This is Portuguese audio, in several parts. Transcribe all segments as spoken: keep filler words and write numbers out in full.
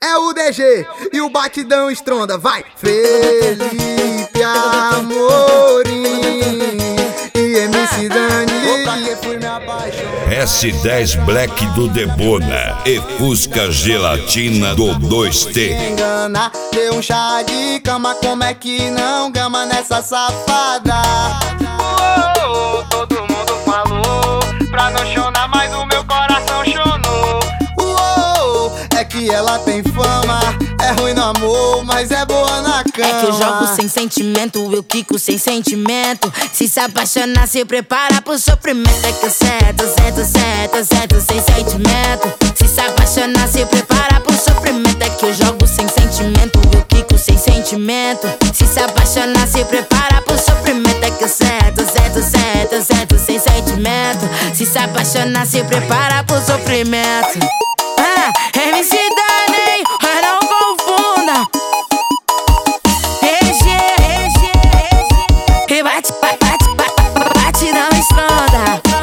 é o D G e o batidão estronda, vai! Felipe Amorim e M C Dani. S dez Black do Debona e Fusca Gelatina do dois T. Engana, deu um chá de cama, como é que não gama nessa safada? Oh, todo mundo falou pra não chorar, mas o meu coração chonou. Uou, é que ela tem fama, é ruim no amor, mas é boa na cama. É que eu jogo sem sentimento, eu quico sem sentimento. Se se apaixonar, se prepara pro sofrimento. É que eu sento, sento, sento, sento sem sentimento. Se se apaixonar, se prepara pro sofrimento. É que eu jogo sem sentimento, eu quico sem sentimento. Se se apaixonar, se prepara pro sofrimento. É que eu sento, sento, sento, sento sem sentimento. Se se apaixonar, se prepara pro sofrimento. Ah, M C Dani, não confunda. E bate, bate, bate, bate, não estronda.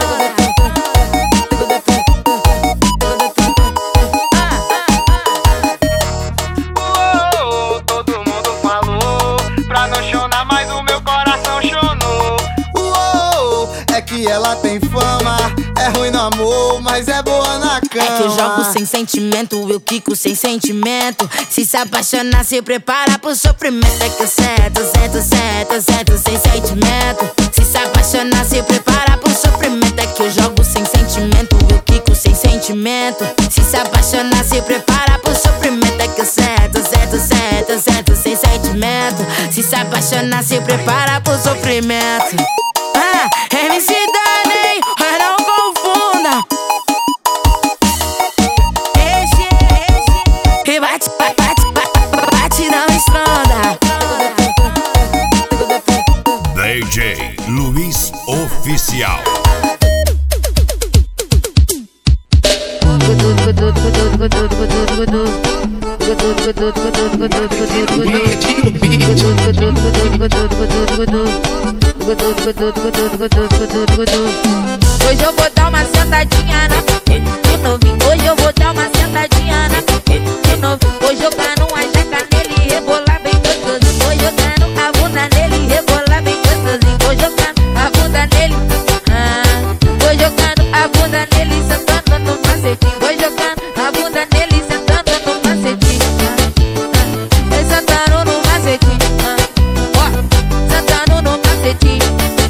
Oh, todo mundo falou pra não chorar, mas o meu coração chonou. Uou, é que ela tem fama, é ruim no amor, mas é boa na cama. É que eu jogo sem sentimento, eu quico sem sentimento. Se se apaixonar, se prepara pro sofrimento. É que eu sento, sento, sento, sento sem sentimento. Se se apaixonar, se prepara pro sofrimento. É que eu jogo sem sentimento, eu quico sem sentimento. Se se apaixonar, se prepara pro sofrimento. É que eu sento, sento, sento, sento sem sentimento. Se se apaixonar, se prepara pro sofrimento. Ah, M C Dani, não confunda. E bate, bate, bate, bate, não estronda. D J Luiz Oficial. Hoje eu vou dar uma sentadinha na de novinho. Hoje eu vou dar uma sentadinha na de novinho. Vou jogar numa jaca nele e rebolar bem gostosinho. Vou jogando a bunda nele e rebolar bem gostosinho. Vou jogando a bunda nele, ah, vou jogando a bunda nele sentando no macetinho. Vou jogando a bunda nele sentando no macetinho. Vai sentando no macetinho, ó, sentando no macetinho.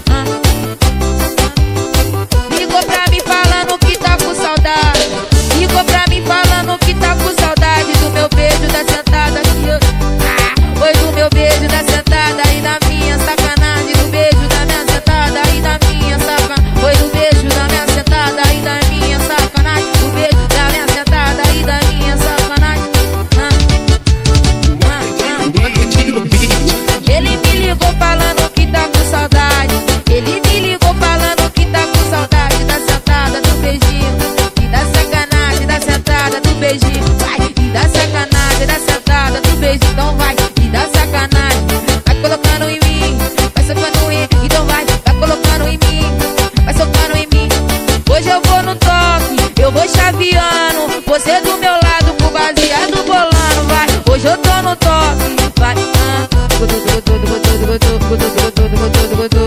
Ligou pra mim falando que tá com saudade. Ligou pra mim falando que tá com saudade do meu beijo da sentada aqui, ó. Ah, foi do meu beijo da sentada e da minha sacanagem. Do beijo da minha sentada e da minha sacanagem. Foi do beijo da minha sentada e da minha sacanagem. Do beijo da minha sentada e da minha sacanagem. Ah, ah, ah. Ele me ligou falando que tá com saudade. Ele me ligou falando que tá com saudade da sentada, do beijinho e da sacanagem, da sentada, do beijinho. Vai, e da sacanagem, da sentada, do beijinho. Então vai, e da sacanagem, vai colocando em mim, vai socando em mim. Então vai, vai colocando em mim, vai socando em mim. Hoje eu vou no toque, eu vou chaveando, você do meu lado com baseado bolando. Vai, hoje eu tô no toque, vai. Ah, gudu, gudu, gudu, gudu, gudu, gudu, gudu, gudu, gudu.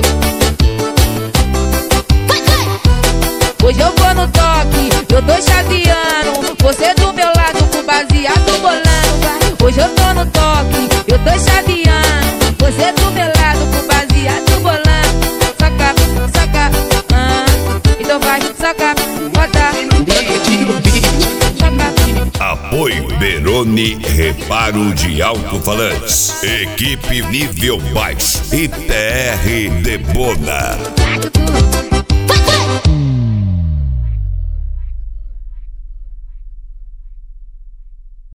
Hoje eu vou no toque, eu tô chaveando, você do meu lado com baseado bolando. Vai, hoje eu tô no toque, eu tô chaveando, você do meu lado com baseado bolando. Saca, saca, ah, então vai, saca, bota, saca. Apoio Beroni Reparo de Alto-Falantes. Equipe nível baixo. I P R Debona.